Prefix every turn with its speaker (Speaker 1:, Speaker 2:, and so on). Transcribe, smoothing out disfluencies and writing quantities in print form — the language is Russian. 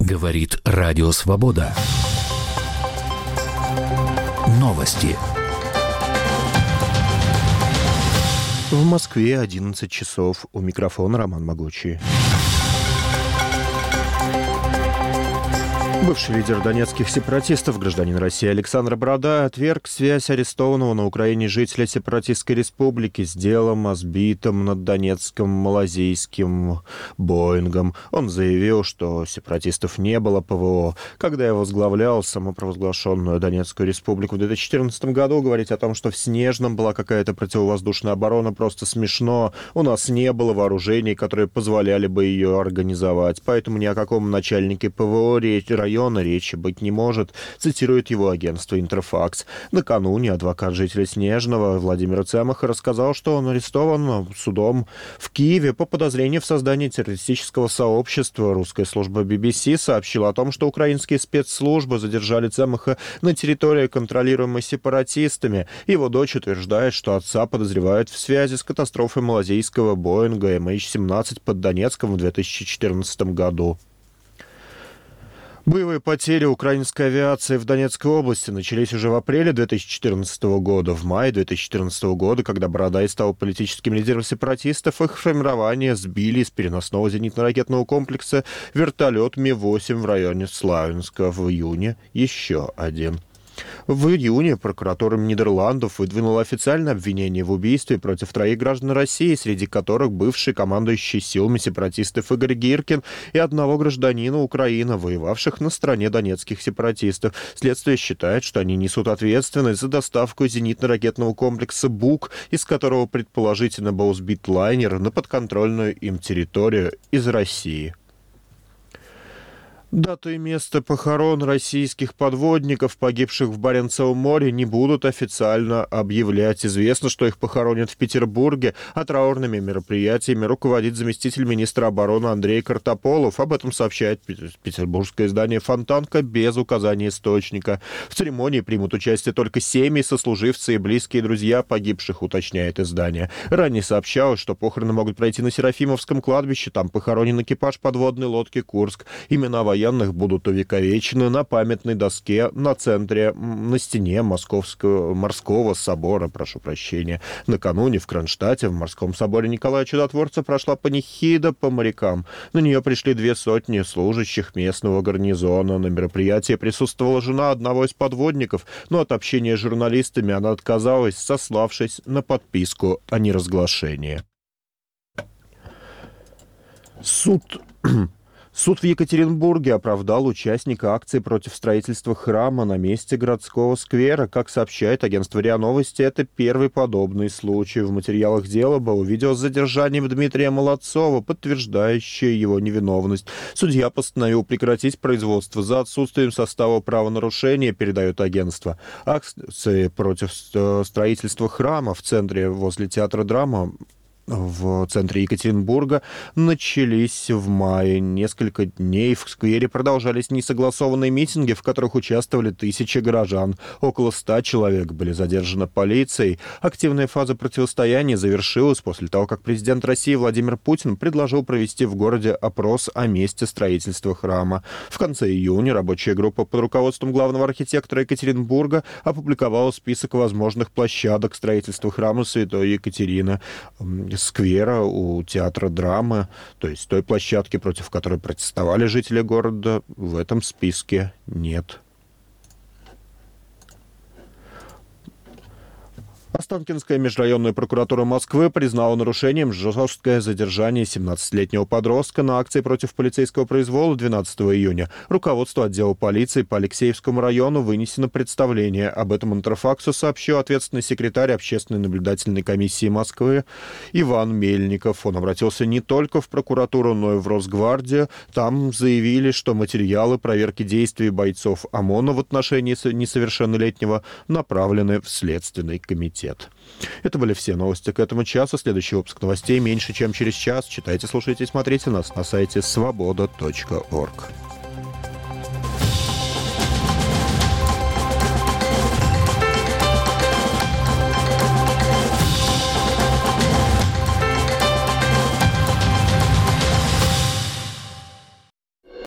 Speaker 1: Говорит Радио Свобода. Новости.
Speaker 2: В Москве 11 часов. У микрофона Роман Могучий. Бывший лидер донецких сепаратистов, гражданин России Александр Борода, отверг связь арестованного на Украине жителя сепаратистской республики с делом о сбитом над Донецком малазийским Боингом. Он заявил, что сепаратистов не было ПВО. Когда я возглавлял самопровозглашенную Донецкую республику в 2014 году, говорить о том, что в Снежном была какая-то противовоздушная оборона, просто смешно. У нас не было вооружений, которые позволяли бы ее организовать. Поэтому ни о каком начальнике ПВО района речи быть не может, цитирует его агентство «Интерфакс». Накануне адвокат жителя Снежного Владимир Цемаха рассказал, что он арестован судом в Киеве по подозрению в создании террористического сообщества. Русская служба BBC сообщила о том, что украинские спецслужбы задержали Цемаха на территории, контролируемой сепаратистами. Его дочь утверждает, что отца подозревают в связи с катастрофой малазийского Боинга MH17 под Донецком в 2014 году. Боевые потери украинской авиации в Донецкой области начались уже в апреле 2014 года. В мае 2014 года, когда Бородай стал политическим лидером сепаратистов, их формирование сбили из переносного зенитно-ракетного комплекса вертолет Ми-8 в районе Славянска. В июне еще один. В июне прокуратура Нидерландов выдвинула официальное обвинение в убийстве против 3 граждан России, среди которых бывший командующий силами сепаратистов Игорь Гиркин и одного гражданина Украины, воевавших на стороне донецких сепаратистов. Следствие считает, что они несут ответственность за доставку зенитно-ракетного комплекса «Бук», из которого предположительно был сбит лайнер на подконтрольную им территорию из России. Дату и место похорон российских подводников, погибших в Баренцевом море, не будут официально объявлять. Известно, что их похоронят в Петербурге, а траурными мероприятиями руководит заместитель министра обороны Андрей Картополов. Об этом сообщает петербургское издание «Фонтанка» без указания источника. В церемонии примут участие только семьи, сослуживцы и близкие друзья погибших, уточняет издание. Ранее сообщалось, что похороны могут пройти на Серафимовском кладбище. Там похоронен экипаж подводной лодки «Курск». Имена военных будут увековечены на памятной доске на стене морского собора, Накануне в Кронштадте в морском соборе Николая Чудотворца прошла панихида по морякам. На нее пришли 200 служащих местного гарнизона. На мероприятии присутствовала жена одного из подводников, но от общения с журналистами она отказалась, сославшись на подписку о неразглашении. Суд в Екатеринбурге оправдал участника акции против строительства храма на месте городского сквера. Как сообщает агентство РИА Новости, это первый подобный случай. В материалах дела было видео с задержанием Дмитрия Молодцова, подтверждающее его невиновность. Судья постановил прекратить производство за отсутствием состава правонарушения, передает агентство. Акции против строительства храма в центре возле театра драмы в центре Екатеринбурга начались в мае. Несколько дней в сквере продолжались несогласованные митинги, в которых участвовали тысячи горожан. Около 100 человек были задержаны полицией. Активная фаза противостояния завершилась после того, как президент России Владимир Путин предложил провести в городе опрос о месте строительства храма. В конце июня рабочая группа под руководством главного архитектора Екатеринбурга опубликовала список возможных площадок строительства храма Святой Екатерины, сквера у театра драмы, то есть той площадки, против которой протестовали жители города, в этом списке нет. Останкинская межрайонная прокуратура Москвы признала нарушением жесткое задержание 17-летнего подростка на акции против полицейского произвола 12 июня. Руководство отдела полиции по Алексеевскому району вынесено представление. Об этом Интерфаксу сообщил ответственный секретарь Общественной наблюдательной комиссии Москвы Иван Мельников. Он обратился не только в прокуратуру, но и в Росгвардию. Там заявили, что материалы проверки действий бойцов ОМОНа в отношении несовершеннолетнего направлены в Следственный комитет. Это были все новости к этому часу. Следующий выпуск новостей меньше, чем через час. Читайте, слушайте, смотрите нас на сайте svoboda.org.